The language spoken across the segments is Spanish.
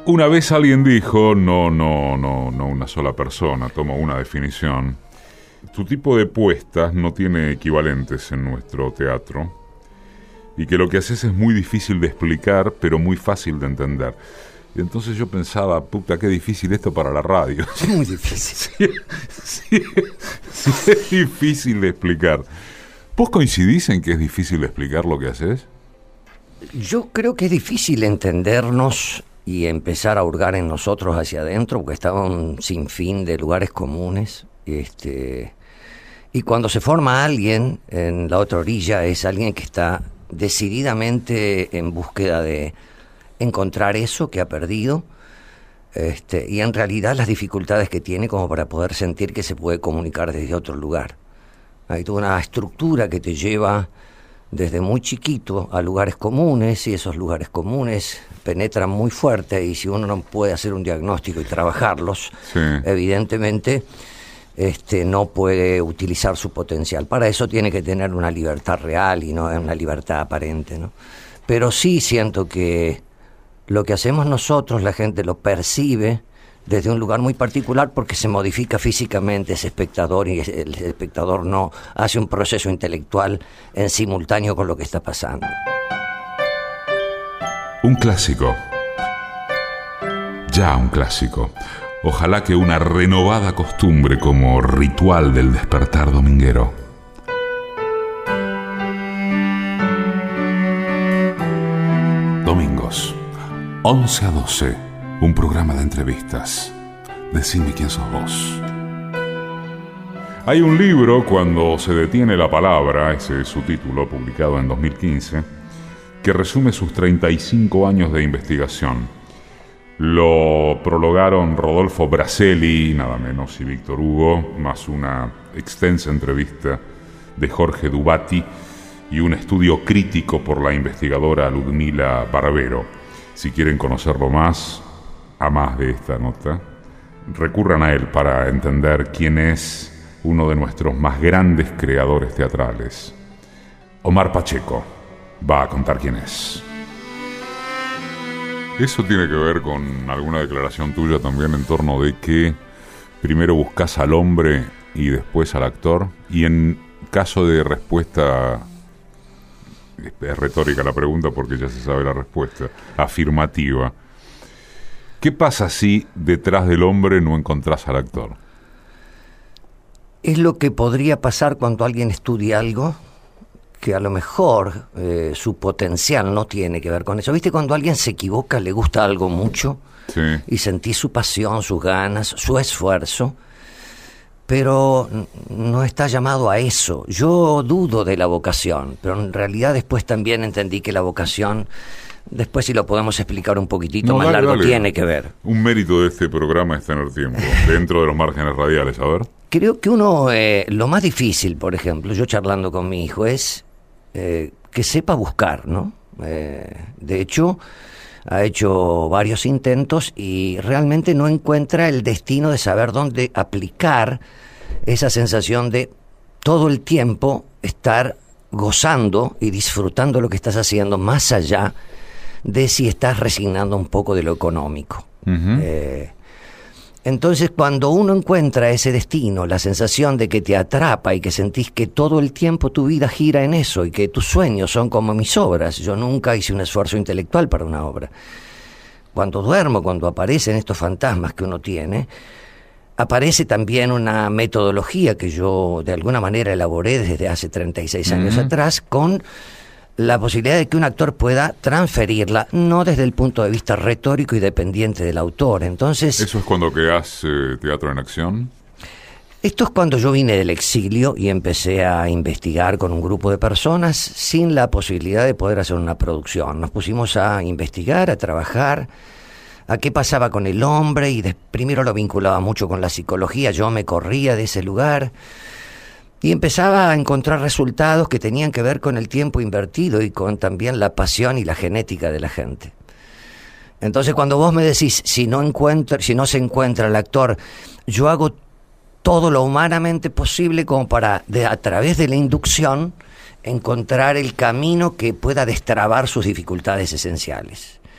Una vez alguien dijo, no una sola persona, tomo una definición. Tu tipo de puestas no tiene equivalentes en nuestro teatro y que lo que haces es muy difícil de explicar, pero muy fácil de entender. Y entonces yo pensaba, puta, qué difícil esto para la radio. Es muy difícil. Sí, es difícil de explicar. ¿Vos coincidís en que es difícil de explicar lo que haces? Yo creo que es difícil entendernos y empezar a hurgar en nosotros hacia adentro, porque estaba un sinfín de lugares comunes. Y cuando se forma alguien en la otra orilla, es alguien que está decididamente en búsqueda de encontrar eso que ha perdido, y en realidad las dificultades que tiene como para poder sentir que se puede comunicar desde otro lugar. Hay toda una estructura que te lleva desde muy chiquito a lugares comunes, y esos lugares comunes penetran muy fuerte, y si uno no puede hacer un diagnóstico y trabajarlos, sí, evidentemente no puede utilizar su potencial. Para eso tiene que tener una libertad real y no una libertad aparente, ¿no? Pero sí siento que lo que hacemos nosotros, la gente lo percibe desde un lugar muy particular, porque se modifica físicamente ese espectador, y el espectador no hace un proceso intelectual en simultáneo con lo que está pasando. Un clásico. Ya un clásico. Ojalá que una renovada costumbre como ritual del despertar dominguero. Domingos, 11 a 12, un programa de entrevistas. Decime quién sos vos. Hay un libro, Cuando se detiene la palabra, ese es su título, publicado en 2015, que resume sus 35 años de investigación. Lo prologaron Rodolfo Braselli, nada menos, y Víctor Hugo, más una extensa entrevista de Jorge Dubati y un estudio crítico por la investigadora Ludmila Barbero. Si quieren conocerlo más, a más de esta nota, recurran a él para entender quién es uno de nuestros más grandes creadores teatrales. Omar Pacheco va a contar quién es. ¿Eso tiene que ver con alguna declaración tuya también en torno de que primero buscas al hombre y después al actor? Y en caso de respuesta, es retórica la pregunta porque ya se sabe la respuesta, afirmativa, ¿qué pasa si detrás del hombre no encontrás al actor? Es lo que podría pasar cuando alguien estudia algo que a lo mejor su potencial no tiene que ver con eso. ¿Viste? Cuando alguien se equivoca, le gusta algo mucho, sí, y sentís su pasión, sus ganas, su esfuerzo, pero no está llamado a eso. Yo dudo de la vocación, pero en realidad después también entendí que la vocación, después si lo podemos explicar un poquitito más largo, tiene que ver. Un mérito de este programa es tener tiempo, dentro de los márgenes radiales, a ver. Creo que lo más difícil, por ejemplo, yo charlando con mi hijo, es que sepa buscar, ¿no? De hecho, ha hecho varios intentos y realmente no encuentra el destino de saber dónde aplicar esa sensación de todo el tiempo estar gozando y disfrutando lo que estás haciendo, más allá de si estás resignando un poco de lo económico. Uh-huh. Entonces, cuando uno encuentra ese destino, la sensación de que te atrapa y que sentís que todo el tiempo tu vida gira en eso y que tus sueños son como mis obras. Yo nunca hice un esfuerzo intelectual para una obra. Cuando duermo, cuando aparecen estos fantasmas que uno tiene, aparece también una metodología que yo de alguna manera elaboré desde hace 36 años atrás, con la posibilidad de que un actor pueda transferirla, no desde el punto de vista retórico y dependiente del autor. Entonces, ¿eso es cuando creás teatro en acción? Esto es cuando yo vine del exilio y empecé a investigar con un grupo de personas sin la posibilidad de poder hacer una producción. Nos pusimos a investigar, a trabajar, a qué pasaba con el hombre, y primero lo vinculaba mucho con la psicología. Yo me corría de ese lugar y empezaba a encontrar resultados que tenían que ver con el tiempo invertido y con también la pasión y la genética de la gente. Entonces, cuando vos me decís, si no se encuentra el actor, yo hago todo lo humanamente posible como para, a través de la inducción, encontrar el camino que pueda destrabar sus dificultades esenciales.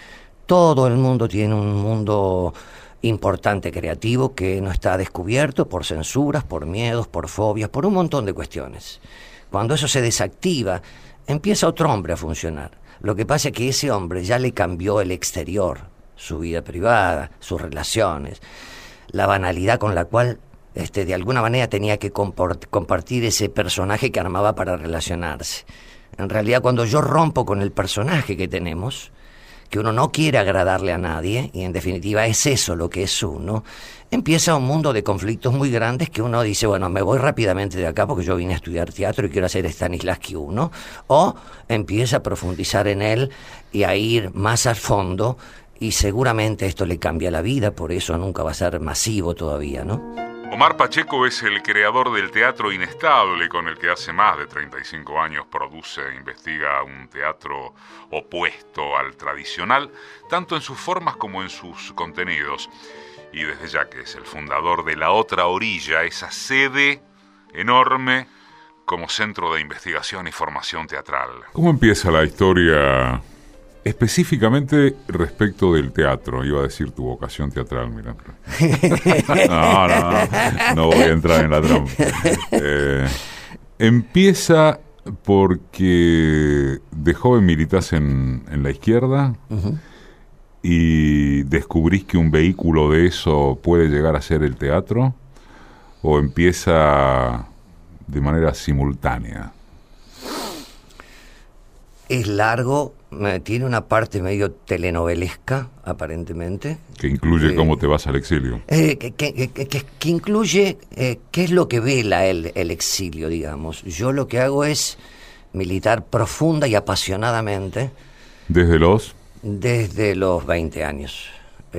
Todo el mundo tiene un mundo importante creativo que no está descubierto por censuras, por miedos, por fobias, por un montón de cuestiones. Cuando eso se desactiva, empieza otro hombre a funcionar. Lo que pasa es que ese hombre ya le cambió el exterior, su vida privada, sus relaciones, la banalidad con la cual de alguna manera tenía que compartir ese personaje que armaba para relacionarse. En realidad, cuando yo rompo con el personaje que tenemos, que uno no quiere agradarle a nadie, y en definitiva es eso lo que es uno, empieza un mundo de conflictos muy grandes que uno dice, bueno, me voy rápidamente de acá porque yo vine a estudiar teatro y quiero hacer Stanislavski 1, o empieza a profundizar en él y a ir más al fondo, y seguramente esto le cambia la vida, por eso nunca va a ser masivo todavía, ¿no? Omar Pacheco es el creador del teatro inestable, con el que hace más de 35 años produce e investiga un teatro opuesto al tradicional, tanto en sus formas como en sus contenidos. Y desde ya que es el fundador de La Otra Orilla, esa sede enorme como centro de investigación y formación teatral. ¿Cómo empieza la historia específicamente respecto del teatro? Iba a decir tu vocación teatral, mira. No voy a entrar en la trampa. Empieza porque de joven militás en la izquierda. Uh-huh. Y descubrís que un vehículo de eso puede llegar a ser el teatro, o empieza de manera simultánea. Es largo, tiene una parte medio telenovelesca, aparentemente. Que incluye cómo te vas al exilio. Que incluye qué es lo que vela el exilio, digamos. Yo lo que hago es militar profunda y apasionadamente. ¿Desde los? Desde los 20 años.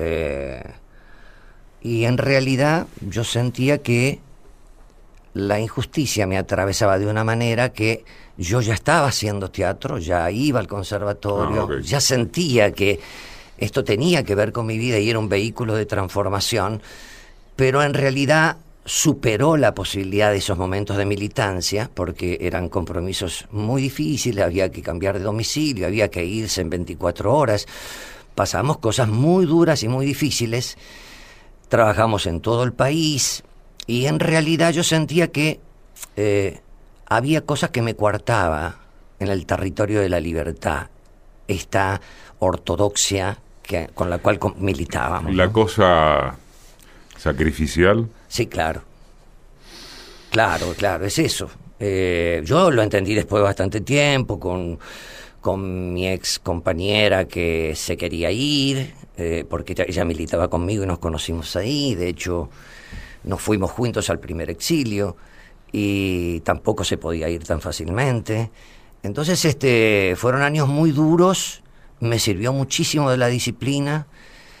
Y en realidad yo sentía que la injusticia me atravesaba de una manera que yo ya estaba haciendo teatro, ya iba al conservatorio, okay. Ya sentía que esto tenía que ver con mi vida y era un vehículo de transformación, pero en realidad superó la posibilidad de esos momentos de militancia, porque eran compromisos muy difíciles, había que cambiar de domicilio, había que irse en 24 horas, pasamos cosas muy duras y muy difíciles, trabajamos en todo el país, y en realidad yo sentía que había cosas que me coartaba en el territorio de la libertad, esta ortodoxia con la cual militábamos. La, ¿no?, cosa sacrificial. Sí, claro, es eso. Yo lo entendí después de bastante tiempo, con mi ex compañera que se quería ir, porque ella militaba conmigo y nos conocimos ahí, de hecho nos fuimos juntos al primer exilio y tampoco se podía ir tan fácilmente. Entonces fueron años muy duros, me sirvió muchísimo de la disciplina.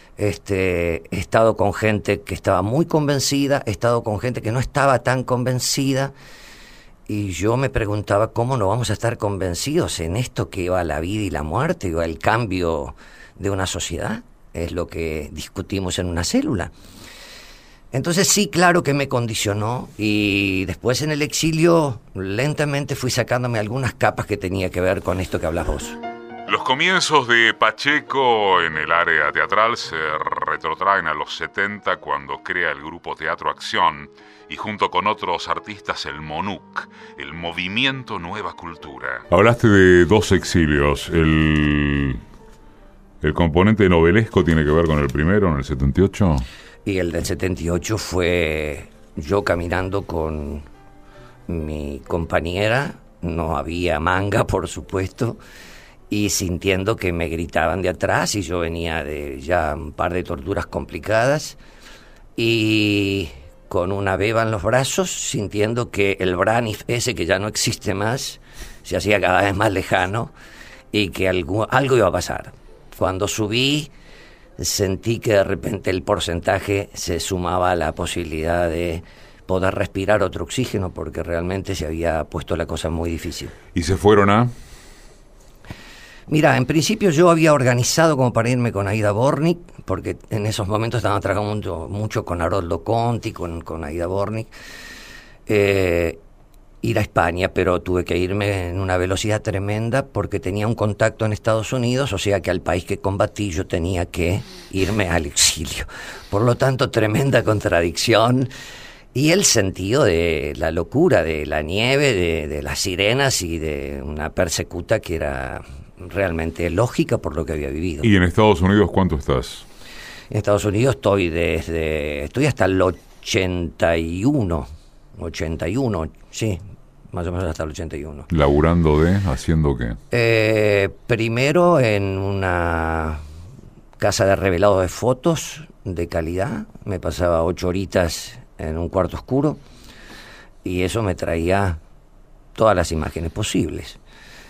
He estado con gente que estaba muy convencida, he estado con gente que no estaba tan convencida, y yo me preguntaba cómo no vamos a estar convencidos en esto que va la vida y la muerte, va el cambio de una sociedad, es lo que discutimos en una célula. Entonces sí, claro que me condicionó, y después en el exilio lentamente fui sacándome algunas capas que tenía que ver con esto que hablas vos. Los comienzos de Pacheco en el área teatral se retrotraen a los 70, cuando crea el grupo Teatro Acción y junto con otros artistas el MONUC, el Movimiento Nueva Cultura. Hablaste de dos exilios. El componente novelesco tiene que ver con el primero, en el 78. Y el del 78 fue yo caminando con mi compañera, no había manga, por supuesto, y sintiendo que me gritaban de atrás, y yo venía de ya un par de torturas complicadas, y con una beba en los brazos, sintiendo que el Braniff ese, que ya no existe más, se hacía cada vez más lejano, y que algo iba a pasar. Cuando subí, sentí que de repente el porcentaje se sumaba a la posibilidad de poder respirar otro oxígeno, porque realmente se había puesto la cosa muy difícil. ¿Y se fueron a...? Mira, en principio yo había organizado como para irme con Aida Bornik, porque en esos momentos estaba trabajando mucho con Haroldo Conti, con Aida Bornik, ir a España, pero tuve que irme en una velocidad tremenda porque tenía un contacto en Estados Unidos, o sea que al país que combatí yo tenía que irme al exilio. Por lo tanto, tremenda contradicción. Y el sentido de la locura, de la nieve, de las sirenas y de una persecuta que era realmente lógica por lo que había vivido. ¿Y en Estados Unidos cuánto estás? En Estados Unidos estoy hasta el 81, sí, más o menos hasta el 81. ¿Laburando haciendo qué? Primero en una casa de revelado de fotos de calidad, me pasaba 8 horitas en un cuarto oscuro y eso me traía todas las imágenes posibles.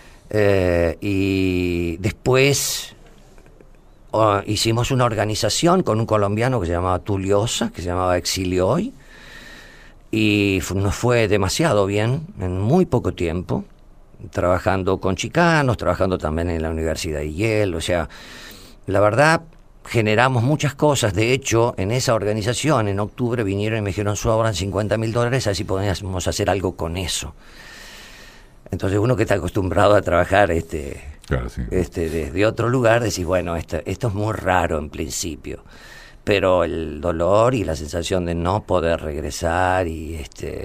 Y después hicimos una organización con un colombiano que se llamaba Tulio Osa, que se llamaba Exilio Hoy, y nos fue demasiado bien en muy poco tiempo, trabajando con chicanos, trabajando también en la Universidad de Yale. O sea, la verdad, generamos muchas cosas. De hecho, en esa organización, en octubre, vinieron y me dijeron: sobran $50,000, así podemos hacer algo con eso. Entonces, uno que está acostumbrado a trabajar claro, sí. Desde otro lugar, decís, bueno, esto es muy raro en principio, pero el dolor y la sensación de no poder regresar y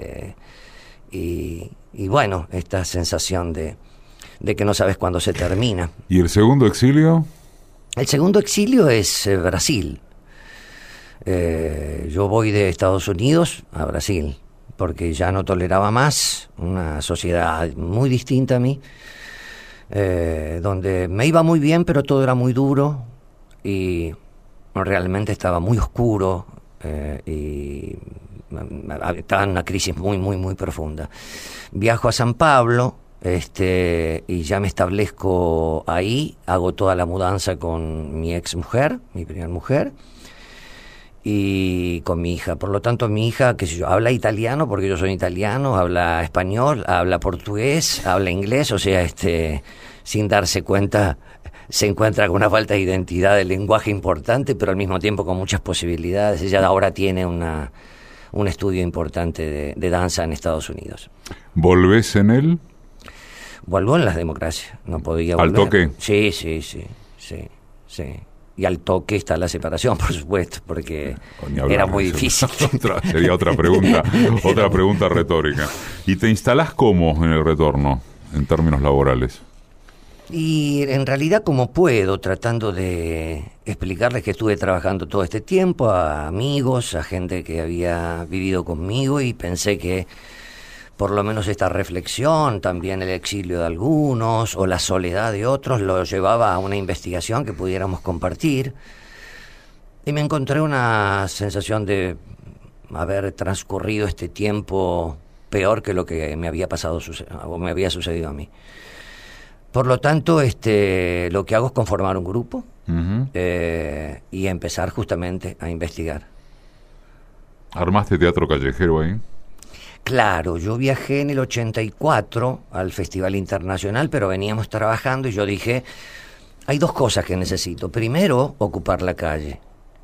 bueno, esta sensación de que no sabes cuándo se termina. ¿Y el segundo exilio? El segundo exilio es Brasil. Yo voy de Estados Unidos a Brasil porque ya no toleraba más una sociedad muy distinta a mí, donde me iba muy bien, pero todo era muy duro y realmente estaba muy oscuro y estaba en una crisis muy, muy, muy profunda. Viajo a San Pablo y ya me establezco ahí, hago toda la mudanza con mi ex mujer, mi primera mujer, y con mi hija. Por lo tanto, mi hija, qué sé yo, habla italiano porque yo soy italiano, habla español, habla portugués, habla inglés, o sea, sin darse cuenta se encuentra con una falta de identidad del lenguaje importante, pero al mismo tiempo con muchas posibilidades. Ella ahora tiene un estudio importante de danza en Estados Unidos. ¿Volvés en él? Vuelvo en las democracias, no podía volver. ¿Al toque? Sí. Y al toque está la separación, por supuesto, porque era muy difícil. Sería otra pregunta retórica. ¿Y te instalás cómo en el retorno, en términos laborales? Y en realidad como puedo, tratando de explicarles que estuve trabajando todo este tiempo, a amigos, a gente que había vivido conmigo, y pensé que por lo menos esta reflexión, también el exilio de algunos o la soledad de otros, lo llevaba a una investigación que pudiéramos compartir. Y me encontré una sensación de haber transcurrido este tiempo peor que lo que me había pasado o me había sucedido a mí. Por lo tanto, lo que hago es conformar un grupo y empezar justamente a investigar. ¿Armaste teatro callejero ahí? Claro, yo viajé en el 84 al Festival Internacional, pero veníamos trabajando y yo dije, hay dos cosas que necesito. Primero, ocupar la calle.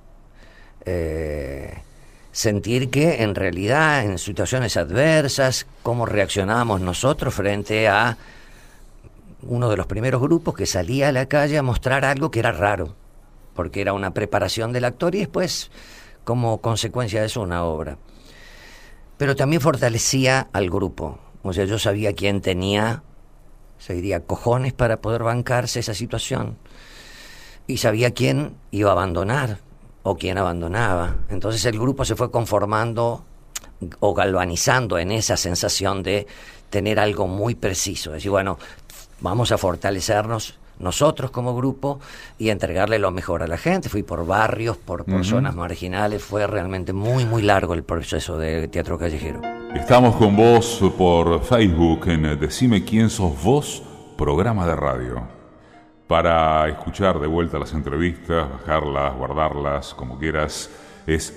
Sentir que en realidad en situaciones adversas, cómo reaccionábamos nosotros frente a uno de los primeros grupos que salía a la calle a mostrar algo que era raro, porque era una preparación del actor y después, como consecuencia de eso, una obra. Pero también fortalecía al grupo. O sea, yo sabía quién tenía, se diría, cojones para poder bancarse esa situación. Y sabía quién iba a abandonar o quién abandonaba. Entonces el grupo se fue conformando o galvanizando en esa sensación de tener algo muy preciso. Es decir, bueno, vamos a fortalecernos nosotros como grupo y entregarle lo mejor a la gente. Fui por barrios, por zonas marginales. Fue realmente muy, muy largo el proceso de teatro callejero. Estamos con vos por Facebook en Decime Quién Sos Vos, programa de radio. Para escuchar de vuelta las entrevistas, bajarlas, guardarlas, como quieras, es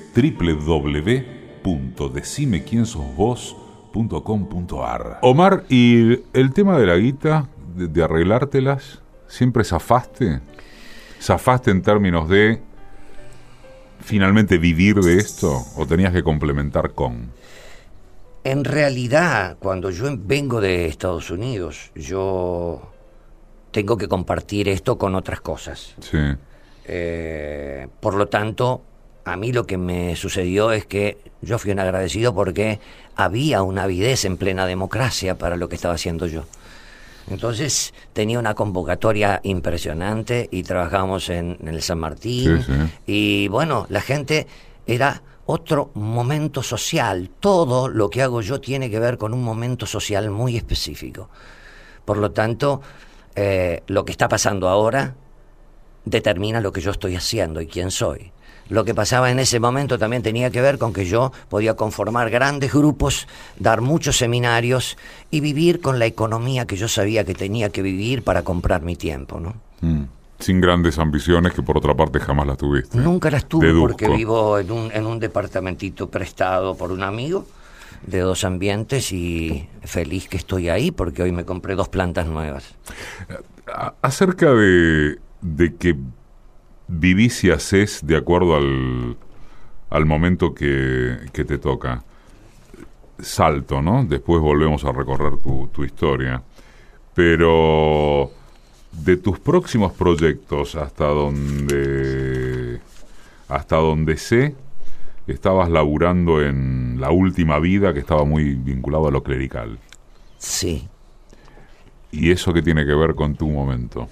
www.decimequiensosvos.com.ar. Omar, ¿y el tema de la guita, de arreglártelas, siempre zafaste? ¿Zafaste en términos de finalmente vivir de esto o tenías que complementar con? En realidad, cuando yo vengo de Estados Unidos, yo tengo que compartir esto con otras cosas. Sí. Por lo tanto, a mí lo que me sucedió es que yo fui un agradecido porque había una avidez en plena democracia para lo que estaba haciendo yo. Entonces tenía una convocatoria impresionante y trabajábamos en el San Martín. Sí, sí. Y bueno, la gente era otro momento social. Todo lo que hago yo tiene que ver con un momento social muy específico. Por lo tanto, lo que está pasando ahora determina lo que yo estoy haciendo y quién soy. Lo que pasaba en ese momento también tenía que ver con que yo podía conformar grandes grupos, dar muchos seminarios y vivir con la economía que yo sabía que tenía que vivir para comprar mi tiempo, ¿no? Sin grandes ambiciones, que por otra parte jamás las tuviste. Nunca las tuve. Deduzco. Porque vivo en un departamentito prestado por un amigo de 2 ambientes y feliz que estoy ahí porque hoy me compré 2 plantas nuevas. Acerca de que vivís y hacés de acuerdo al momento que te toca. Salto, ¿no? Después volvemos a recorrer tu historia. Pero de tus próximos proyectos hasta donde sé, estabas laburando en La Última Vida, que estaba muy vinculado a lo clerical. Sí. ¿Y eso qué tiene que ver con tu momento?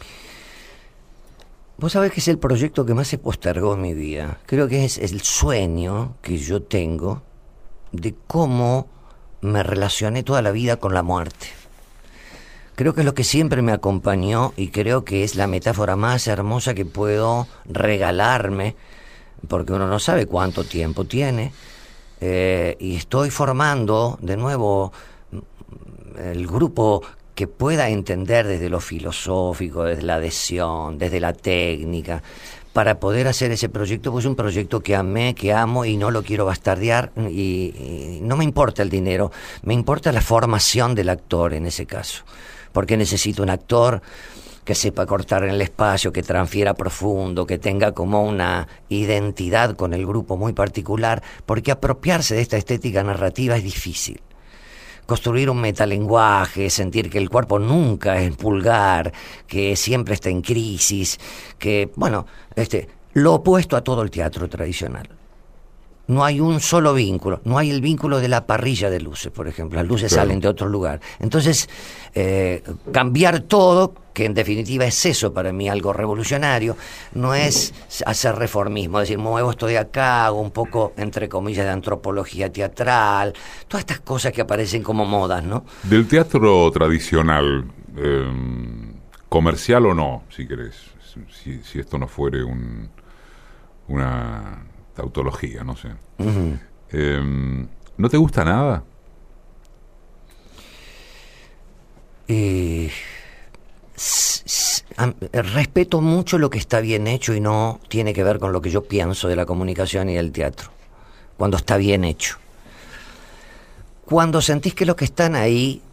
Vos sabés que es el proyecto que más se postergó en mi vida. Creo que es el sueño que yo tengo de cómo me relacioné toda la vida con la muerte. Creo que es lo que siempre me acompañó y creo que es la metáfora más hermosa que puedo regalarme, porque uno no sabe cuánto tiempo tiene, y estoy formando de nuevo el grupo que pueda entender desde lo filosófico, desde la adhesión, desde la técnica, para poder hacer ese proyecto, pues un proyecto que amé, que amo y no lo quiero bastardear y no me importa el dinero, me importa la formación del actor en ese caso, porque necesito un actor que sepa cortar en el espacio, que transfiera profundo, que tenga como una identidad con el grupo muy particular, porque apropiarse de esta estética narrativa es difícil. Construir un metalenguaje, sentir que el cuerpo nunca es vulgar, que siempre está en crisis, que, bueno, lo opuesto a todo el teatro tradicional. No hay un solo vínculo, no hay el vínculo de la parrilla de luces, por ejemplo, las luces Claro. salen de otro lugar. Entonces, cambiar todo, que en definitiva es eso para mí, algo revolucionario, no es hacer reformismo, decir, muevo esto de acá, hago un poco, entre comillas, de antropología teatral, todas estas cosas que aparecen como modas, ¿no? Del teatro tradicional, comercial o no, si querés, si esto no fuere una tautología, no sé. Uh-huh. ¿No te gusta nada? Respeto mucho lo que está bien hecho y no tiene que ver con lo que yo pienso de la comunicación y del teatro. Cuando está bien hecho. Cuando sentís que los que están ahí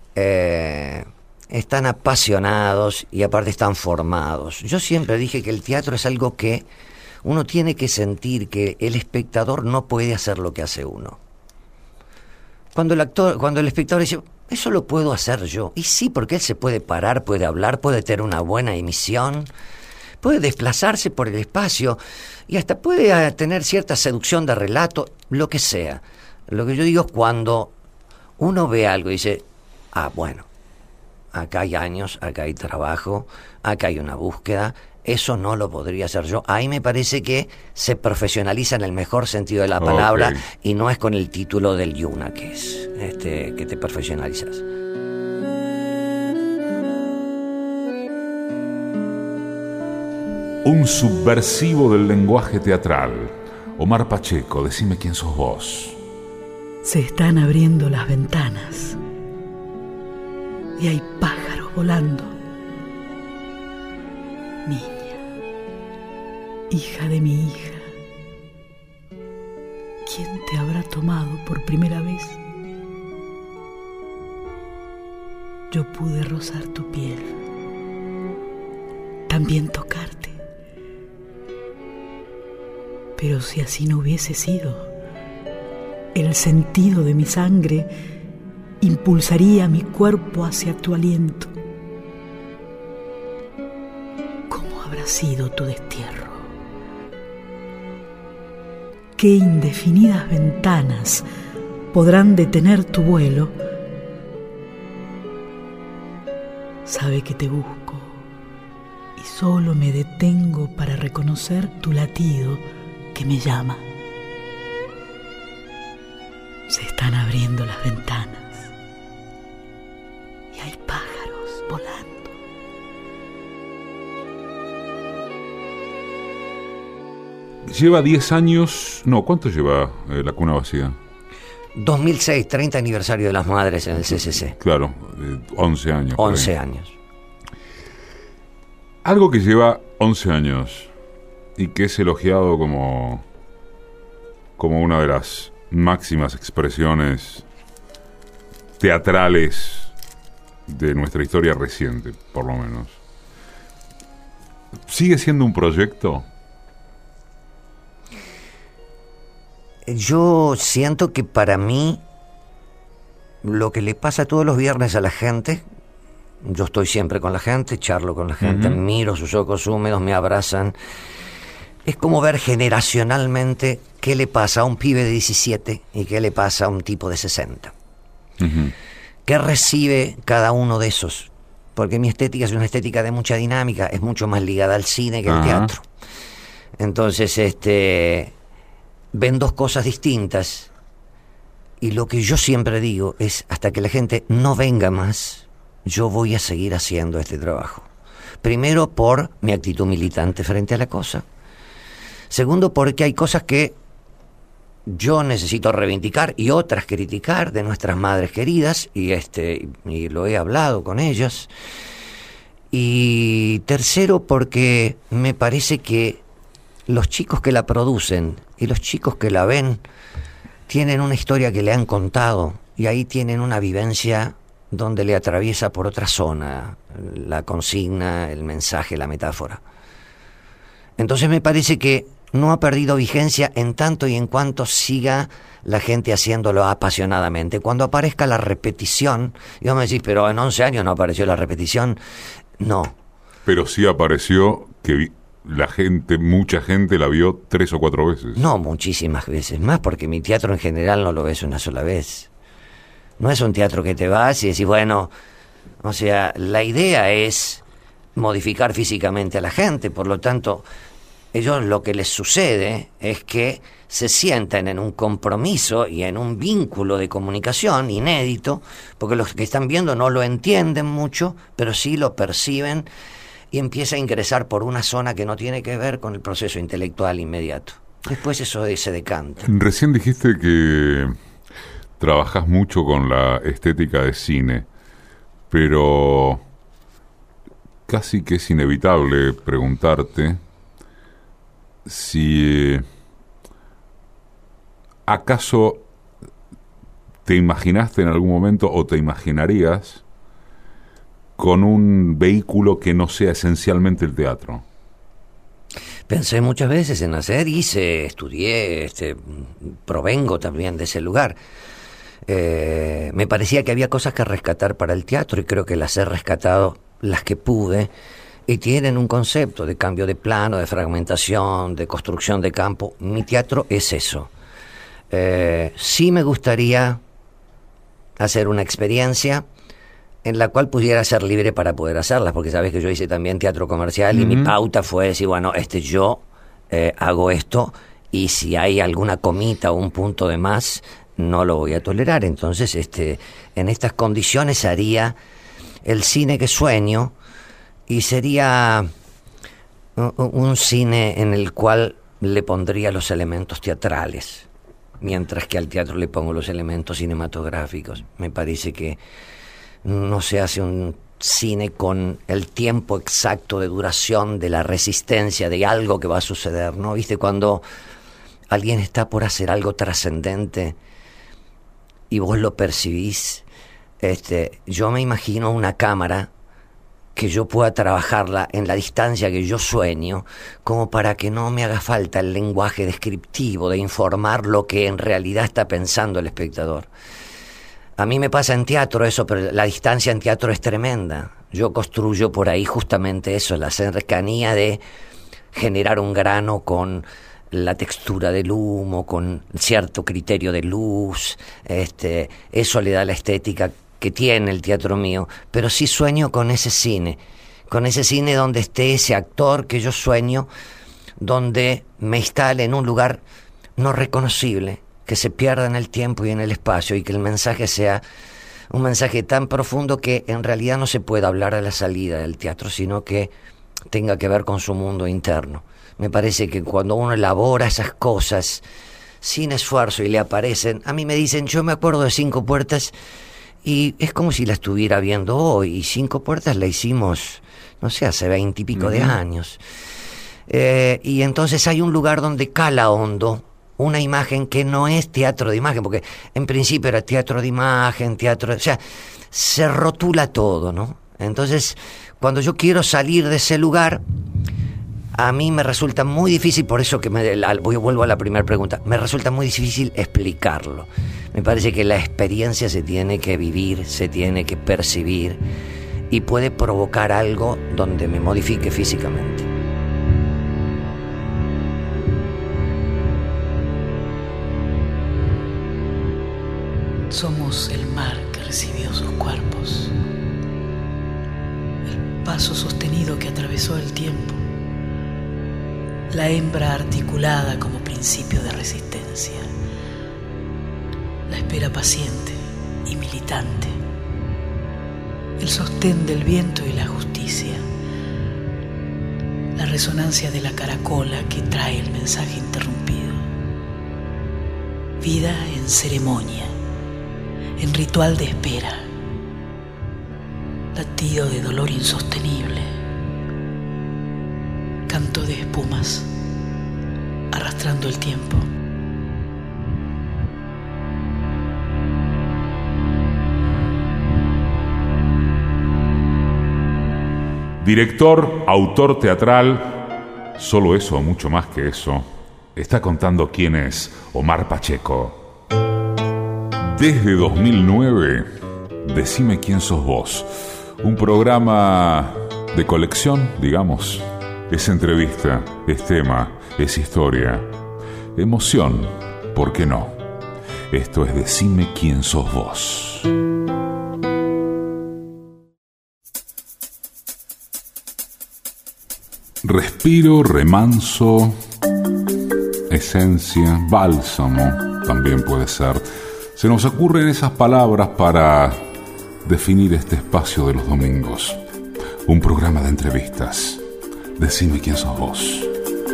están apasionados y aparte están formados. Yo siempre dije que el teatro es algo que uno tiene que sentir que el espectador no puede hacer lo que hace uno. Cuando el espectador dice, eso lo puedo hacer yo. Y sí, porque él se puede parar, puede hablar, puede tener una buena emisión, puede desplazarse por el espacio y hasta puede tener cierta seducción de relato, lo que sea. Lo que yo digo es cuando uno ve algo y dice, bueno, acá hay años, acá hay trabajo, acá hay una búsqueda, eso no lo podría hacer yo. Ahí me parece que se profesionaliza en el mejor sentido de la palabra, Okay. y no es con el título del Yuna que es que te profesionalizas. Un subversivo del lenguaje teatral. Omar Pacheco, decime quién sos vos. Se están abriendo las ventanas y hay pájaros volando. Niña, hija de mi hija, ¿quién te habrá tomado por primera vez? Yo pude rozar tu piel, también tocarte. Pero si así no hubiese sido, El sentido de mi sangre impulsaría mi cuerpo hacia tu aliento. ¿Cómo habrá sido tu destierro? ¿Qué indefinidas ventanas podrán detener tu vuelo? Sabe que te busco y solo me detengo para reconocer tu latido que me llama. Se están abriendo las ventanas y hay pájaros volando. Lleva 10 años... No, ¿cuánto lleva La Cuna Vacía? 2006, 30 aniversario de las madres en el CCC. Claro, 11 años. 11 años. Algo que lleva 11 años y que es elogiado como una de las máximas expresiones teatrales de nuestra historia reciente, por lo menos. ¿Sigue siendo un proyecto? Yo siento que para mí lo que le pasa todos los viernes a la gente, yo estoy siempre con la gente, charlo con la gente, miro sus ojos húmedos, me abrazan, es como ver generacionalmente qué le pasa a un pibe de 17 y qué le pasa a un tipo de 60. ¿Qué recibe cada uno de esos? Porque mi estética es una estética de mucha dinámica, es mucho más ligada al cine que al teatro. Entonces, ven dos cosas distintas y lo que yo siempre digo es, hasta que la gente no venga más, yo voy a seguir haciendo este trabajo. Primero, por mi actitud militante frente a la cosa. Segundo, porque hay cosas que yo necesito reivindicar y otras criticar de nuestras madres queridas, y lo he hablado con ellas. Y tercero, porque me parece que los chicos que la producen y los chicos que la ven tienen una historia que le han contado y ahí tienen una vivencia donde le atraviesa por otra zona la consigna, el mensaje, la metáfora. Entonces me parece que no ha perdido vigencia en tanto y en cuanto siga la gente haciéndolo apasionadamente. Cuando aparezca la repetición, y vos me decís, pero en 11 años no apareció la repetición. No. Pero sí apareció que la gente, mucha gente la vio 3 o 4 veces. No, muchísimas veces más, porque mi teatro en general no lo ves una sola vez. No es un teatro que te vas y decís, bueno, o sea, la idea es modificar físicamente a la gente, por lo tanto, ellos lo que les sucede es que se sientan en un compromiso y en un vínculo de comunicación inédito, porque los que están viendo no lo entienden mucho, pero sí lo perciben y empieza a ingresar por una zona que no tiene que ver con el proceso intelectual inmediato. Después eso se decanta. Recién dijiste que trabajas mucho con la estética de cine, pero casi que es inevitable preguntarte si acaso te imaginaste en algún momento o te imaginarías con un vehículo que no sea esencialmente el teatro. Pensé muchas veces en hacer, estudié, provengo también de ese lugar. Me parecía que había cosas que rescatar para el teatro y creo que las he rescatado, las que pude, y tienen un concepto de cambio de plano, de fragmentación, de construcción de campo. Mi teatro es eso. Sí me gustaría hacer una experiencia en la cual pudiera ser libre para poder hacerlas, porque sabes que yo hice también teatro comercial y mi pauta fue decir, bueno, yo hago esto y si hay alguna comita o un punto de más, no lo voy a tolerar. Entonces, en estas condiciones haría el cine que sueño y sería un cine en el cual le pondría los elementos teatrales, mientras que al teatro le pongo los elementos cinematográficos. Me parece que no se hace un cine con el tiempo exacto de duración de la resistencia de algo que va a suceder, ¿no? ¿Viste? Cuando alguien está por hacer algo trascendente y vos lo percibís, yo me imagino una cámara que yo pueda trabajarla en la distancia que yo sueño, como para que no me haga falta el lenguaje descriptivo de informar lo que en realidad está pensando el espectador. A mí me pasa en teatro eso, pero la distancia en teatro es tremenda. Yo construyo por ahí justamente eso, la cercanía de generar un grano con la textura del humo, con cierto criterio de luz. Eso le da la estética que tiene el teatro mío, pero sí sueño con ese cine donde esté ese actor que yo sueño, donde me instale en un lugar no reconocible, que se pierda en el tiempo y en el espacio, y que el mensaje sea un mensaje tan profundo que en realidad no se pueda hablar a la salida del teatro, sino que tenga que ver con su mundo interno. Me parece que cuando uno elabora esas cosas sin esfuerzo y le aparecen, a mí me dicen, yo me acuerdo de Cinco Puertas y es como si la estuviera viendo hoy, y Cinco Puertas la hicimos, no sé, hace 20 y pico de años. Y entonces hay un lugar donde cala hondo una imagen que no es teatro de imagen, porque en principio era teatro de imagen, o sea, se rotula todo, ¿no? Entonces, cuando yo quiero salir de ese lugar, a mí me resulta muy difícil, por eso que vuelvo a la primera pregunta, me resulta muy difícil explicarlo. Me parece que la experiencia se tiene que vivir, se tiene que percibir, y puede provocar algo donde me modifique físicamente. Somos el mar que recibió sus cuerpos, el paso sostenido que atravesó el tiempo, la hembra articulada como principio de resistencia, la espera paciente y militante, el sostén del viento y la justicia, la resonancia de la caracola que trae el mensaje interrumpido, vida en ceremonia, en ritual de espera, latido de dolor insostenible, canto de espumas arrastrando el tiempo. Director, autor teatral, solo eso, mucho más que eso, está contando quién es Omar Pacheco. Desde 2009, Decime quién sos vos, un programa de colección, digamos. Es entrevista, es tema, es historia, emoción, ¿por qué no? Esto es Decime quién sos vos. Respiro, remanso, esencia, bálsamo, también puede ser. Se nos ocurren esas palabras para definir este espacio de los domingos. Un programa de entrevistas. Decime quién sos vos.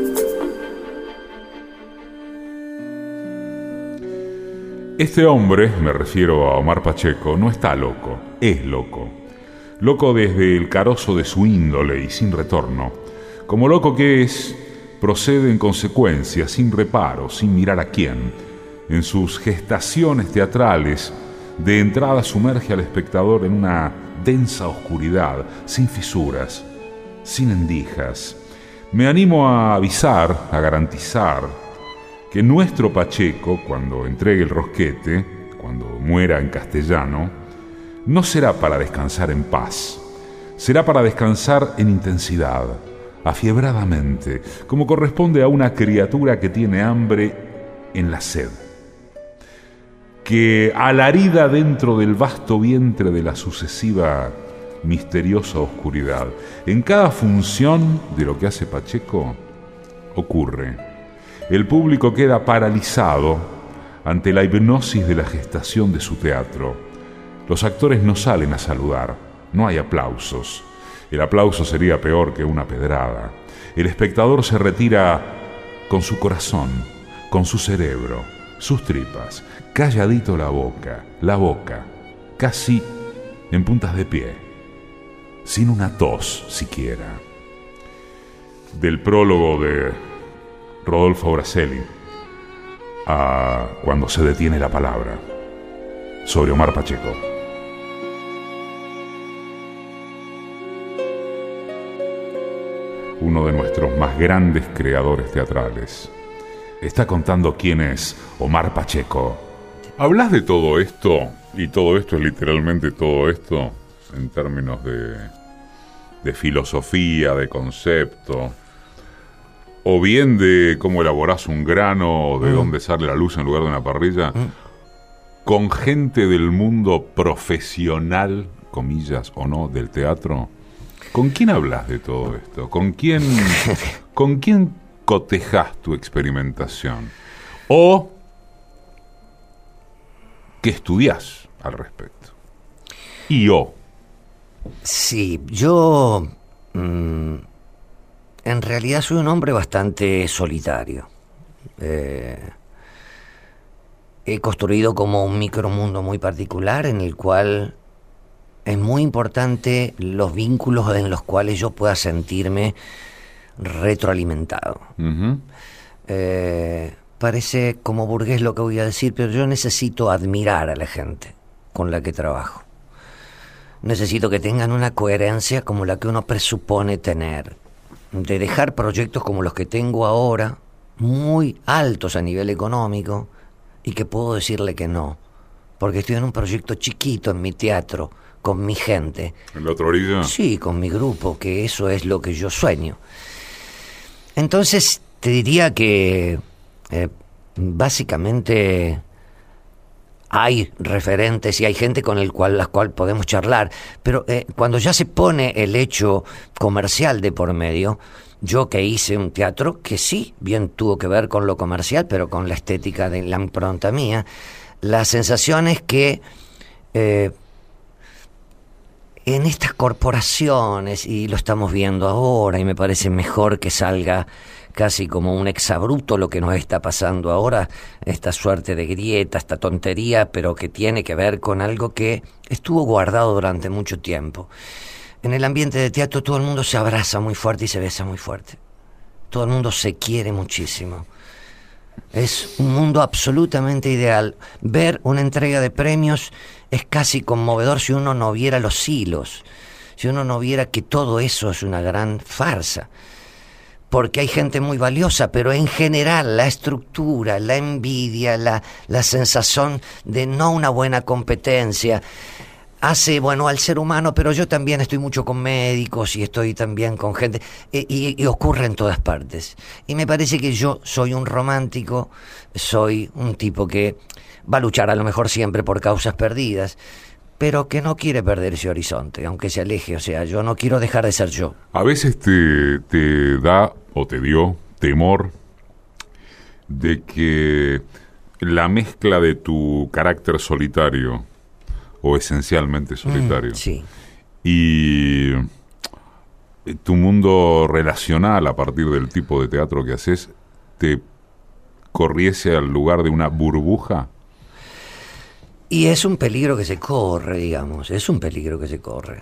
Este hombre, me refiero a Omar Pacheco, no está loco, es loco. Loco desde el carozo de su índole y sin retorno. Como loco que es, procede en consecuencia, sin reparo, sin mirar a quién. En sus gestaciones teatrales, de entrada sumerge al espectador en una densa oscuridad, sin fisuras, sin endijas. Me animo a avisar, a garantizar, que nuestro Pacheco, cuando entregue el rosquete, cuando muera en castellano, no será para descansar en paz, será para descansar en intensidad, afiebradamente, como corresponde a una criatura que tiene hambre en la sed, que alarida dentro del vasto vientre de la sucesiva misteriosa oscuridad. En cada función de lo que hace Pacheco ocurre. El público queda paralizado ante la hipnosis de la gestación de su teatro. Los actores no salen a saludar, no hay aplausos. El aplauso sería peor que una pedrada. El espectador se retira con su corazón, con su cerebro, sus tripas, calladito la boca, casi en puntas de pie, sin una tos siquiera. Del prólogo de Rodolfo Braselli a Cuando se detiene la palabra, sobre Omar Pacheco. uno de nuestros más grandes creadores teatrales. Está contando quién es Omar Pacheco. ¿Hablas de todo esto? Y todo esto es literalmente todo esto en términos de filosofía, de concepto, o bien de cómo elaborás un grano, o de dónde sale la luz en lugar de una parrilla, con gente del mundo profesional, comillas o no, del teatro. ¿Con quién hablas de todo esto? ¿Con quién cotejas tu experimentación? ¿O qué estudias al respecto? Sí, yo en realidad soy un hombre bastante solitario. He construido como un micromundo muy particular en el cual es muy importante los vínculos en los cuales yo pueda sentirme retroalimentado. Uh-huh. Parece como burgués lo que voy a decir, pero yo necesito admirar a la gente con la que trabajo. Necesito que tengan una coherencia como la que uno presupone tener. De dejar proyectos como los que tengo ahora, muy altos a nivel económico, y que puedo decirle que no. Porque estoy en un proyecto chiquito en mi teatro, con mi gente. ¿En la otra orilla? Sí, con mi grupo, que eso es lo que yo sueño. Entonces, te diría que básicamente hay referentes y hay gente con la cual podemos charlar, pero cuando ya se pone el hecho comercial de por medio, yo que hice un teatro que sí, bien tuvo que ver con lo comercial, pero con la estética de la impronta mía, la sensación es que en estas corporaciones, y lo estamos viendo ahora, y me parece mejor que salga casi como un exabrupto lo que nos está pasando ahora, esta suerte de grieta, esta tontería, pero que tiene que ver con algo que estuvo guardado durante mucho tiempo. En el ambiente de teatro todo el mundo se abraza muy fuerte y se besa muy fuerte. Todo el mundo se quiere muchísimo. Es un mundo absolutamente ideal. Ver una entrega de premios es casi conmovedor si uno no viera los hilos, si uno no viera que todo eso es una gran farsa. Porque hay gente muy valiosa, pero en general la estructura, la envidia, la sensación de no una buena competencia hace bueno al ser humano, pero yo también estoy mucho con médicos y estoy también con gente, y ocurre en todas partes. Y me parece que yo soy un romántico, soy un tipo que va a luchar a lo mejor siempre por causas perdidas, pero que no quiere perder ese horizonte, aunque se aleje. O sea, yo no quiero dejar de ser yo. A veces te da o te dio temor de que la mezcla de tu carácter solitario, o esencialmente solitario, sí, y tu mundo relacional a partir del tipo de teatro que haces, te corriese al lugar de una burbuja. Y es un peligro que se corre, digamos, es un peligro que se corre.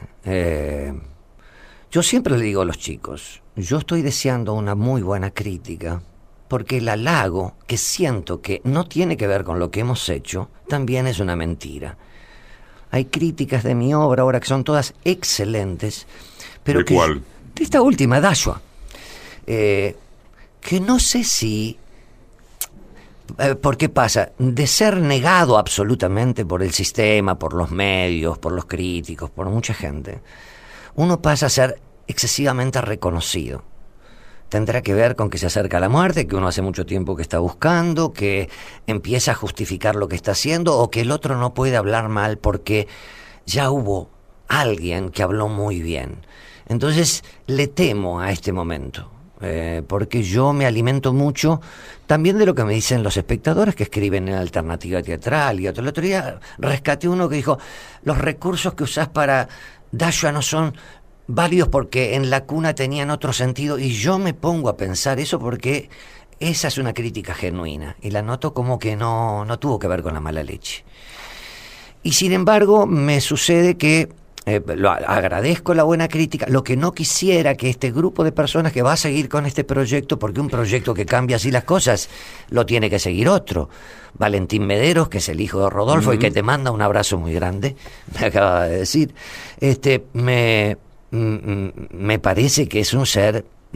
Yo siempre le digo a los chicos, yo estoy deseando una muy buena crítica, porque el halago que siento que no tiene que ver con lo que hemos hecho, también es una mentira. Hay críticas de mi obra ahora que son todas excelentes, pero ¿de cuál? De esta última, Dashua, que no sé si... ¿Por qué pasa? De ser negado absolutamente por el sistema, por los medios, por los críticos, por mucha gente, uno pasa a ser excesivamente reconocido. Tendrá que ver con que se acerca la muerte, que uno hace mucho tiempo que está buscando, que empieza a justificar lo que está haciendo, o que el otro no puede hablar mal porque ya hubo alguien que habló muy bien. Entonces le temo a este momento. Porque yo me alimento mucho también de lo que me dicen los espectadores que escriben en Alternativa Teatral y otro. El otro día rescaté uno que dijo: los recursos que usás para Dashua no son válidos porque en La Cuna tenían otro sentido. Y yo me pongo a pensar eso porque esa es una crítica genuina y la noto como que no tuvo que ver con la mala leche. Y sin embargo me sucede que agradezco la buena crítica. Lo que no quisiera que este grupo de personas que va a seguir con este proyecto, porque un proyecto que cambia así las cosas lo tiene que seguir otro, Valentín Mederos, que es el hijo de Rodolfo, y que te manda un abrazo muy grande, me acaba de decir, me parece que es un ser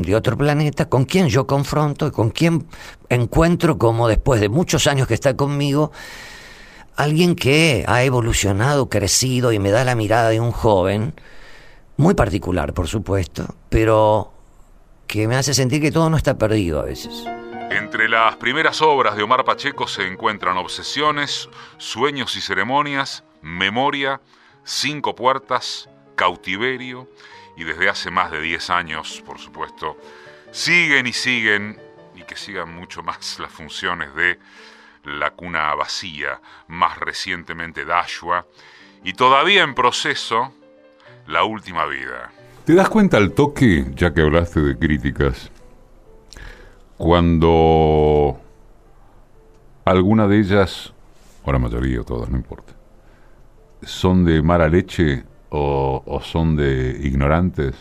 de otro planeta, con quien yo confronto y con quien encuentro, como después de muchos años que está conmigo, alguien que ha evolucionado, crecido y me da la mirada de un joven, muy particular por supuesto, pero que me hace sentir que todo no está perdido a veces. Entre las primeras obras de Omar Pacheco se encuentran Obsesiones, Sueños y Ceremonias, Memoria, Cinco Puertas, Cautiverio, y desde hace más de 10 años, por supuesto, siguen, y que sigan mucho más las funciones de La Cuna Vacía, más recientemente Dashua, y todavía en proceso, La Última Vida. ¿Te das cuenta al toque, ya que hablaste de críticas, cuando alguna de ellas, o la mayoría o todas, no importa, son de mala leche o son de ignorantes?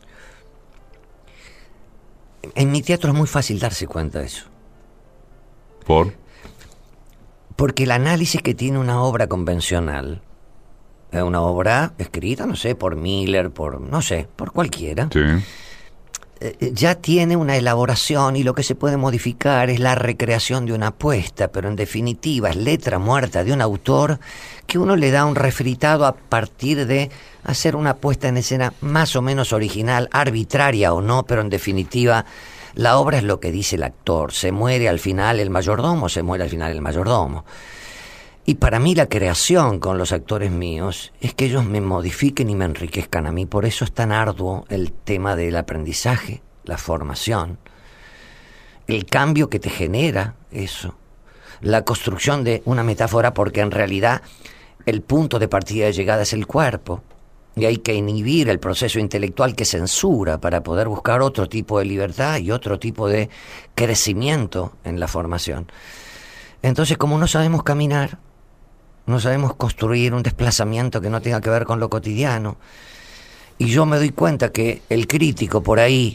En mi teatro es muy fácil darse cuenta de eso. ¿Por? Porque el análisis que tiene una obra convencional, una obra escrita, no sé, por Miller, por cualquiera, Sí. Ya tiene una elaboración, y lo que se puede modificar es la recreación de una apuesta, pero en definitiva es letra muerta de un autor que uno le da un refritado a partir de hacer una puesta en escena más o menos original, arbitraria o no, pero en definitiva la obra es lo que dice el actor. Se muere al final el mayordomo, se muere al final el mayordomo. Y para mí la creación con los actores míos es que ellos me modifiquen y me enriquezcan a mí. Por eso es tan arduo el tema del aprendizaje, la formación, el cambio que te genera eso, la construcción de una metáfora, porque en realidad el punto de partida y llegada es el cuerpo, y hay que inhibir el proceso intelectual que censura para poder buscar otro tipo de libertad y otro tipo de crecimiento en la formación. Entonces, como no sabemos caminar, no sabemos construir un desplazamiento que no tenga que ver con lo cotidiano, y yo me doy cuenta que el crítico por ahí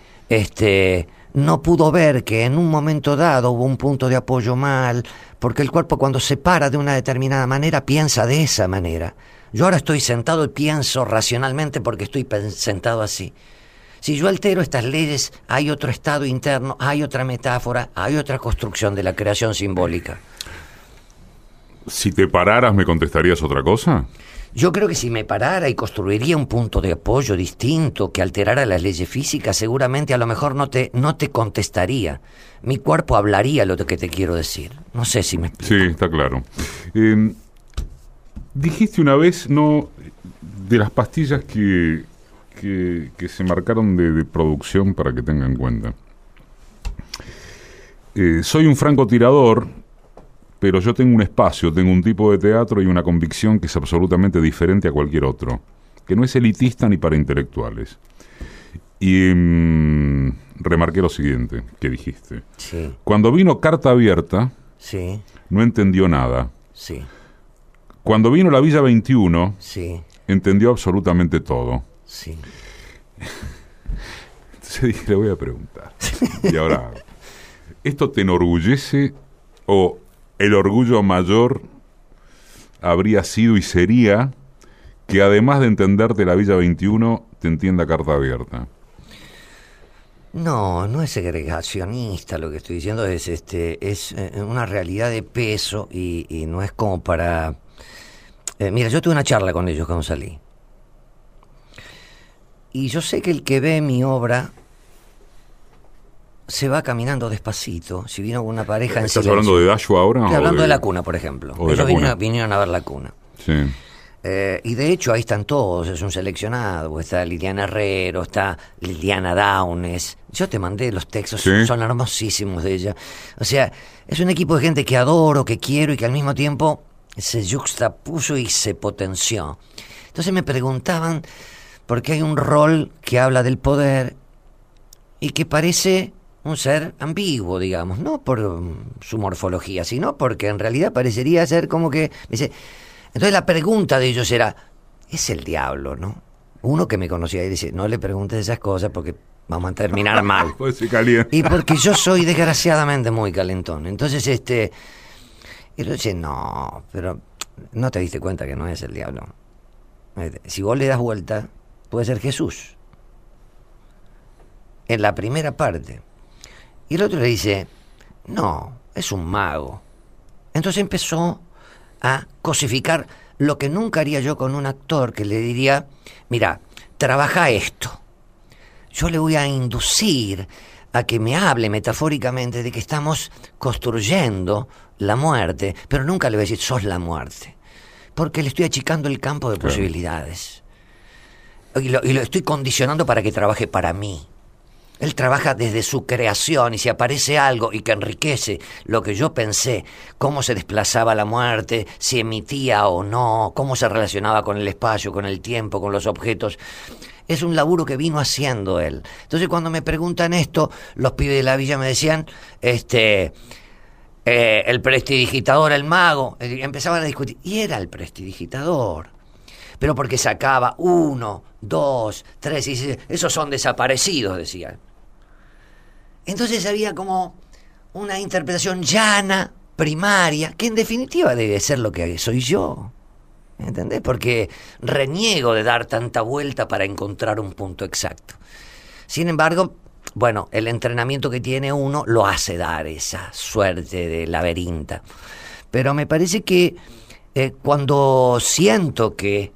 no pudo ver que en un momento dado hubo un punto de apoyo mal, porque el cuerpo cuando se para de una determinada manera piensa de esa manera. Yo ahora estoy sentado y pienso racionalmente porque estoy sentado así. Si yo altero estas leyes, hay otro estado interno, hay otra metáfora, hay otra construcción de la creación simbólica. Si te pararas, ¿me contestarías otra cosa? Yo creo que si me parara y construiría un punto de apoyo distinto que alterara las leyes físicas, seguramente a lo mejor no te contestaría. Mi cuerpo hablaría lo que te quiero decir. No sé si me explico. Sí, está claro. Dijiste una vez, no, de las pastillas que se marcaron de producción, para que tengan en cuenta. Soy un francotirador, pero yo tengo un espacio, tengo un tipo de teatro y una convicción que es absolutamente diferente a cualquier otro, que no es elitista ni para intelectuales. Y remarqué lo siguiente que dijiste. Sí. Cuando vino Carta Abierta, Sí. no entendió nada. Sí. Cuando vino La Villa 21, Sí. entendió absolutamente todo. Sí. Entonces dije, le voy a preguntar. Y ahora, ¿esto te enorgullece o el orgullo mayor habría sido y sería que además de entenderte La Villa 21, te entienda Carta Abierta? No, no es segregacionista lo que estoy diciendo, es una realidad de peso y no es como para... mira, yo tuve una charla con ellos cuando salí. Y yo sé que el que ve mi obra se va caminando despacito. Si vino una pareja en ¿Estás silencio. hablando de Dashua ahora? Estoy hablando de La Cuna, por ejemplo. O de Ellos La Cuna. vinieron a ver La Cuna. Sí. Y de hecho ahí están todos, es un seleccionado. Está Liliana Herrero, está Liliana Downes. Yo te mandé los textos, ¿Sí? Son hermosísimos de ella. O sea, es un equipo de gente que adoro, que quiero y que al mismo tiempo se yuxtapuso y se potenció. Entonces me preguntaban por qué hay un rol que habla del poder y que parece un ser ambiguo, digamos, no por su morfología, sino porque en realidad parecería ser como que... Dice, entonces la pregunta de ellos era, es el diablo, ¿no? Uno que me conocía y dice, no le preguntes esas cosas porque vamos a terminar mal. Pues se calienta. Y porque yo soy desgraciadamente muy calentón. Entonces, y yo dice, no, pero no te diste cuenta que no es el diablo. Si vos le das vuelta, puede ser Jesús. en la primera parte. Y el otro le dice, no, es un mago. Entonces empezó a cosificar lo que nunca haría yo con un actor, que le diría, mira, trabaja esto. Yo le voy a inducir a que me hable metafóricamente de que estamos construyendo la muerte, pero nunca le voy a decir, sos la muerte, porque le estoy achicando el campo de posibilidades. Y lo estoy condicionando para que trabaje para mí. Él trabaja desde su creación, y si aparece algo y que enriquece lo que yo pensé, cómo se desplazaba la muerte, si emitía o no, cómo se relacionaba con el espacio, con el tiempo, con los objetos, es un laburo que vino haciendo él. Entonces cuando me preguntan esto, los pibes de la villa me decían, el prestidigitador, el mago, empezaban a discutir, y era el prestidigitador, pero porque sacaba 1, 2, 3, y esos son desaparecidos, decían. Entonces había como una interpretación llana, primaria, que en definitiva debe ser lo que soy yo, ¿entendés? Porque reniego de dar tanta vuelta para encontrar un punto exacto. Sin embargo, bueno, el entrenamiento que tiene uno lo hace dar esa suerte de laberinta. Pero me parece que cuando siento que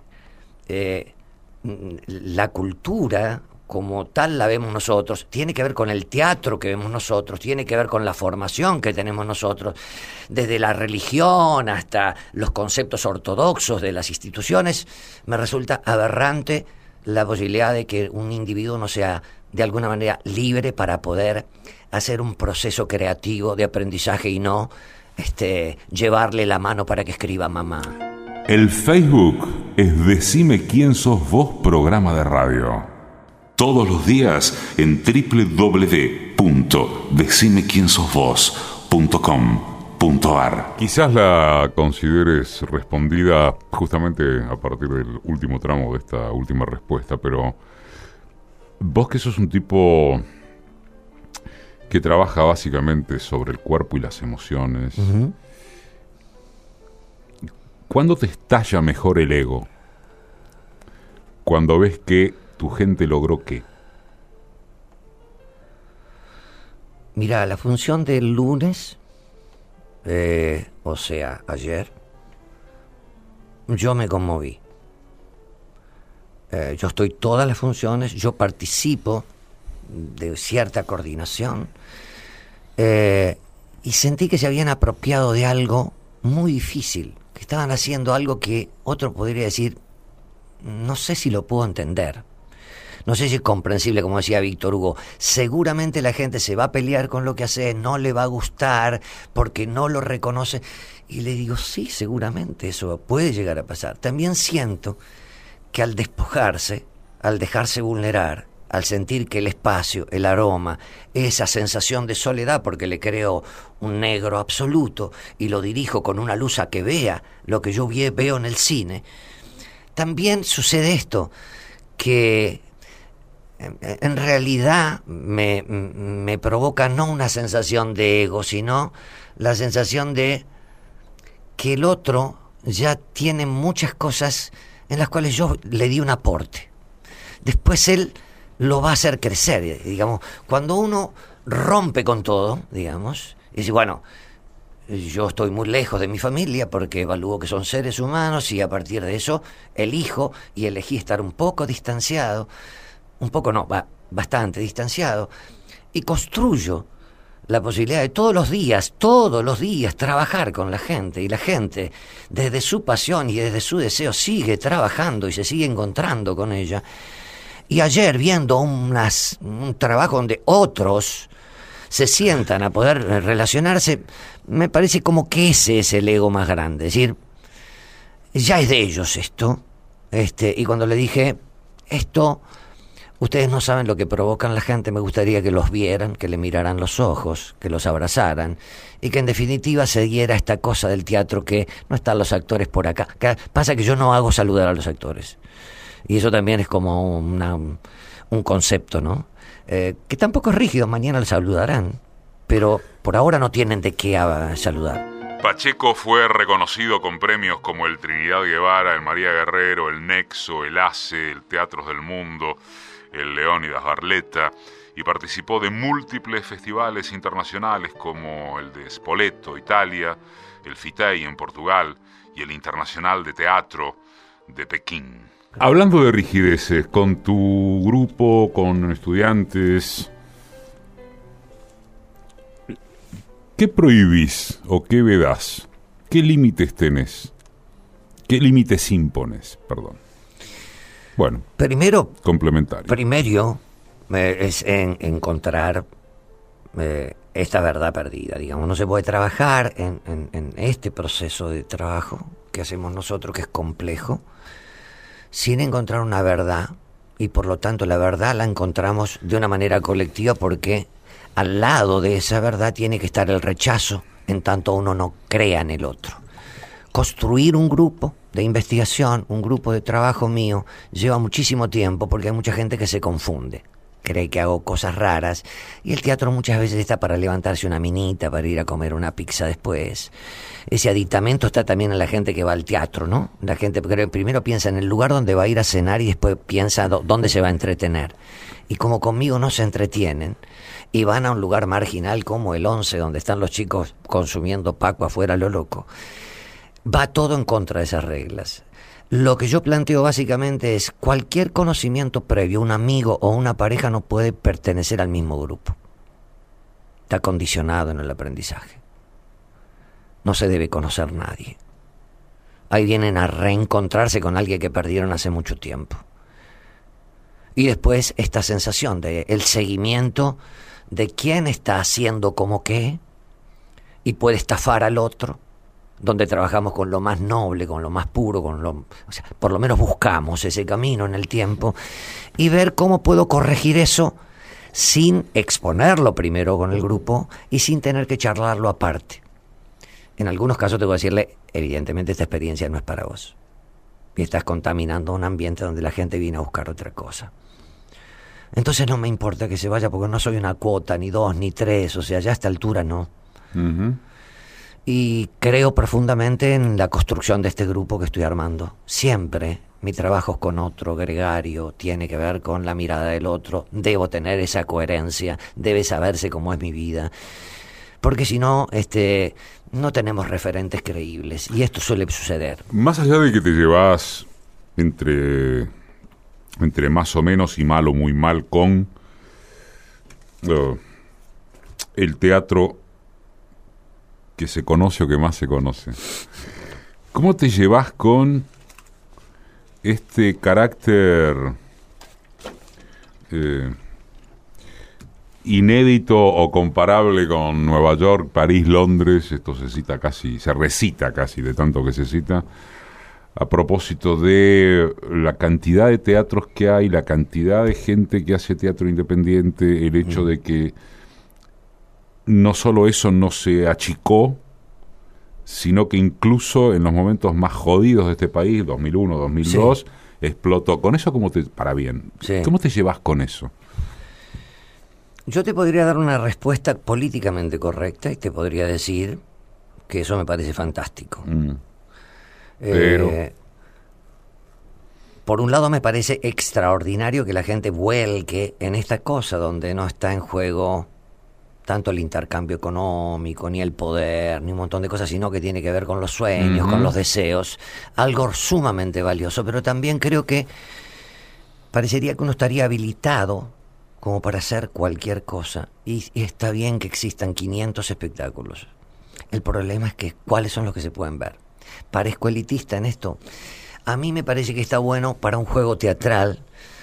la cultura como tal la vemos nosotros, tiene que ver con el teatro que vemos nosotros, tiene que ver con la formación que tenemos nosotros, desde la religión hasta los conceptos ortodoxos de las instituciones, me resulta aberrante la posibilidad de que un individuo no sea de alguna manera libre para poder hacer un proceso creativo de aprendizaje y no llevarle la mano para que escriba mamá. El Facebook es Decime Quién Sos Vos, programa de radio. Todos los días en www.decimequiensosvos.com.ar. Quizás la consideres respondida justamente a partir del último tramo de esta última respuesta, pero vos que sos un tipo que trabaja básicamente sobre el cuerpo y las emociones, uh-huh. ¿Cuándo te estalla mejor el ego? Cuando ves que tu gente logró qué. Mira, la función del lunes, o sea, ayer, yo me conmoví. Yo estoy todas las funciones, yo participo de cierta coordinación, y sentí que se habían apropiado de algo muy difícil, que estaban haciendo algo que otro podría decir, no sé si lo puedo entender. No sé si es comprensible, como decía Víctor Hugo. Seguramente la gente se va a pelear con lo que hace, no le va a gustar, porque no lo reconoce. Y le digo, sí, seguramente eso puede llegar a pasar. También siento que al despojarse, al dejarse vulnerar, al sentir que el espacio, el aroma, esa sensación de soledad, porque le creo un negro absoluto y lo dirijo con una luz a que vea lo que yo veo en el cine, también sucede esto, que en realidad me provoca no una sensación de ego, sino la sensación de que el otro ya tiene muchas cosas en las cuales yo le di un aporte. Después él lo va a hacer crecer, digamos. Cuando uno rompe con todo, digamos, y dice, bueno, yo estoy muy lejos de mi familia porque evalúo que son seres humanos y a partir de eso elijo y elegí estar un poco distanciado, un poco no, bastante distanciado, y construyo la posibilidad de todos los días trabajar con la gente, y la gente desde su pasión y desde su deseo sigue trabajando y se sigue encontrando con ella. Y ayer viendo un trabajo donde otros se sientan a poder relacionarse, me parece como que ese es el ego más grande, es decir, ya es de ellos esto, y cuando le dije, esto, ustedes no saben lo que provocan la gente, me gustaría que los vieran, que le miraran los ojos, que los abrazaran, y que en definitiva se diera esta cosa del teatro que no están los actores por acá. Pasa que yo no hago saludar a los actores, y eso también es como un concepto, ¿no? Que tampoco es rígido, mañana les saludarán, pero por ahora no tienen de qué saludar. Pacheco fue reconocido con premios como el Trinidad Guevara, el María Guerrero, el Nexo, el ACE, el Teatros del Mundo, el Leónidas Barletta, y participó de múltiples festivales internacionales como el de Spoleto, Italia, el FITEI en Portugal y el Internacional de Teatro de Pekín. Hablando de rigideces, con tu grupo, con estudiantes, ¿qué prohibís o qué vedás? ¿Qué límites tenés? ¿Qué límites impones? Perdón. Bueno, primero complementario. Primero es encontrar esta verdad perdida, digamos. No se puede trabajar en este proceso de trabajo que hacemos nosotros, que es complejo, sin encontrar una verdad, y por lo tanto la verdad la encontramos de una manera colectiva, porque al lado de esa verdad tiene que estar el rechazo, en tanto uno no crea en el otro. Construir un grupo de investigación, un grupo de trabajo mío, lleva muchísimo tiempo, porque hay mucha gente que se confunde, cree que hago cosas raras, y el teatro muchas veces está para levantarse una minita, para ir a comer una pizza después. Ese aditamento está también en la gente que va al teatro, ¿no? La gente primero piensa en el lugar donde va a ir a cenar y después piensa dónde se va a entretener. Y como conmigo no se entretienen y van a un lugar marginal como el 11, donde están los chicos consumiendo Paco afuera lo loco, va todo en contra de esas reglas. Lo que yo planteo básicamente es: cualquier conocimiento previo, un amigo o una pareja no puede pertenecer al mismo grupo. Está condicionado en el aprendizaje. No se debe conocer nadie. Ahí vienen a reencontrarse con alguien que perdieron hace mucho tiempo. Y después esta sensación de el seguimiento de quién está haciendo como qué y puede estafar al otro, donde trabajamos con lo más noble, con lo más puro, o sea, por lo menos buscamos ese camino en el tiempo, y ver cómo puedo corregir eso sin exponerlo primero con el grupo y sin tener que charlarlo aparte. En algunos casos tengo que decirle: evidentemente esta experiencia no es para vos, y estás contaminando un ambiente donde la gente viene a buscar otra cosa. Entonces no me importa que se vaya, porque no soy una cuota, ni 2, ni 3, o sea, ya a esta altura no. Uh-huh. Y creo profundamente en la construcción de este grupo que estoy armando. Siempre mi trabajo es con otro, gregario, tiene que ver con la mirada del otro, debo tener esa coherencia, debe saberse cómo es mi vida, porque si no, no tenemos referentes creíbles, y esto suele suceder. Más allá de que te llevas entre más o menos y mal o muy mal con el teatro que se conoce o que más se conoce, ¿cómo te llevas con este carácter inédito o comparable con Nueva York, París, Londres? Esto se recita casi de tanto que se cita, a propósito de la cantidad de teatros que hay, la cantidad de gente que hace teatro independiente, el hecho de que no solo eso no se achicó, sino que incluso en los momentos más jodidos de este país, 2001, 2002, sí, explotó. ¿Con eso cómo para bien? Sí. ¿Cómo te llevas con eso? Yo te podría dar una respuesta políticamente correcta y te podría decir que eso me parece fantástico. Pero por un lado me parece extraordinario que la gente vuelque en esta cosa donde no está en juego tanto el intercambio económico, ni el poder, ni un montón de cosas, sino que tiene que ver con los sueños, con los deseos, algo sumamente valioso. Pero también creo que parecería que uno estaría habilitado como para hacer cualquier cosa, y está bien que existan 500 espectáculos. El problema es que ¿cuáles son los que se pueden ver? Parezco elitista en esto. A mí me parece que está bueno para un juego teatral,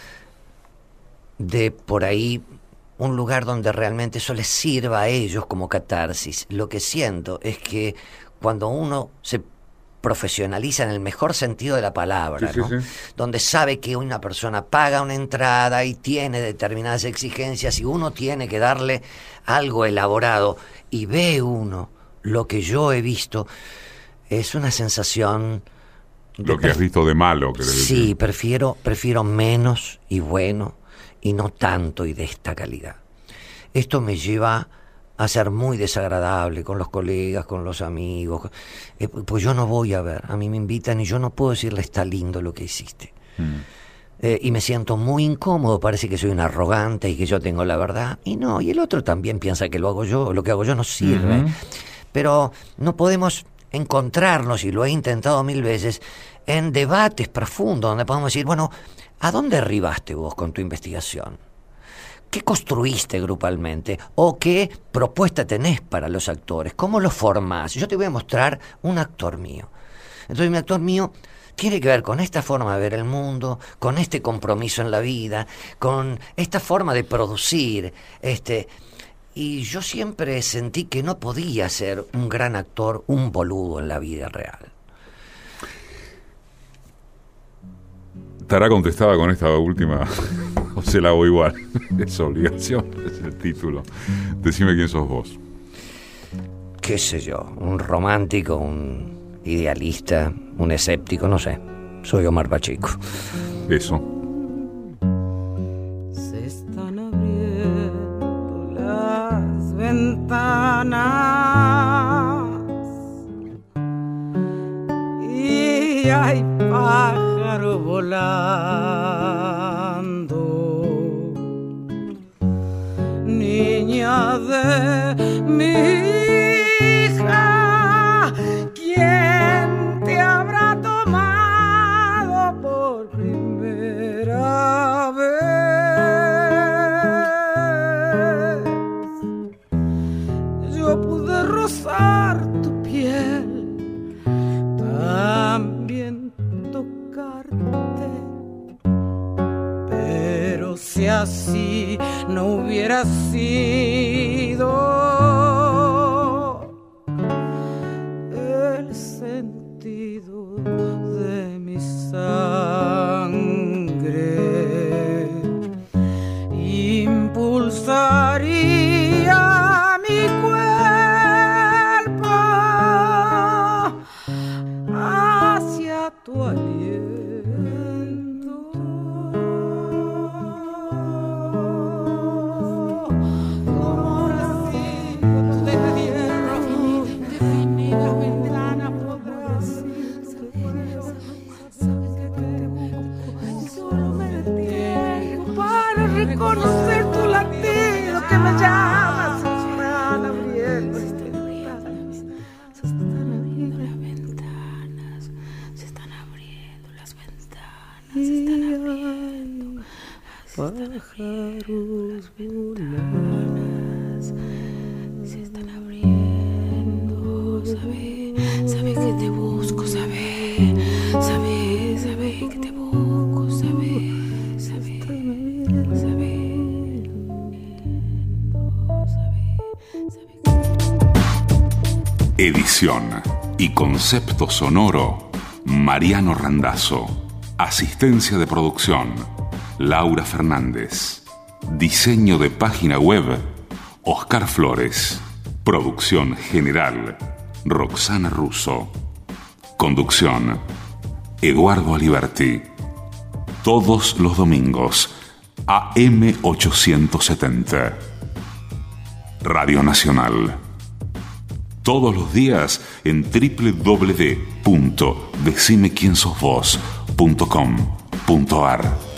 de por ahí un lugar donde realmente eso les sirva a ellos como catarsis. Lo que siento es que cuando uno se profesionaliza en el mejor sentido de la palabra, sí, ¿no? Sí. Donde sabe que una persona paga una entrada y tiene determinadas exigencias y uno tiene que darle algo elaborado, y ve uno lo que yo he visto, es una sensación... Lo que has visto de malo, ¿querés decir? Sí, prefiero menos y bueno, y no tanto y de esta calidad. Esto me lleva a ser muy desagradable con los colegas, con los amigos, pues yo no voy a ver, a mí me invitan y yo no puedo decirle está lindo lo que hiciste. y me siento muy incómodo, parece que soy un arrogante y que yo tengo la verdad. Y no, y el otro también piensa que lo que hago yo no sirve. Pero no podemos encontrarnos, y lo he intentado 1000 veces, en debates profundos donde podemos decir, bueno, ¿a dónde arribaste vos con tu investigación? ¿Qué construiste grupalmente? ¿O qué propuesta tenés para los actores? ¿Cómo los formás? Yo te voy a mostrar un actor mío. Entonces mi actor mío tiene que ver con esta forma de ver el mundo, con este compromiso en la vida, con esta forma de producir. Y yo siempre sentí que no podía ser un gran actor, un boludo en la vida real. Estará contestada con esta última, o se la hago igual. Es obligación, es el título. Decime quién sos vos. ¿Qué sé yo? Un romántico, un idealista, un escéptico, no sé. Soy Omar Pacheco. Eso. Se están abriendo las ventanas y hay pájaros volando. Niña de mi hija, ¿quién te habrá tomado por primera vez? Yo pude rozar tu piel, también tocarte, pero si así no hubiera sido, el sentido de mi sangre impulsaría mi cuerpo hacia tu aliento. Como recibo de tierra, define la ventana, podrás solo me detengo para reconocer tu latido que me llama. Se están abriendo las ventanas, se están abriendo las ventanas, se están abriendo pájaros volanas, se están abriendo. Sabe que te busco, sabe que te busco, sabe. Edición y concepto sonoro, Mariano Randazzo. Asistencia de producción, Laura Fernández. Diseño de página web, Oscar Flores. Producción general, Roxana Russo. Conducción, Eduardo Aliberti. Todos los domingos, AM 870. Radio Nacional. Todos los días en www.decimequiensosvos.com.ar.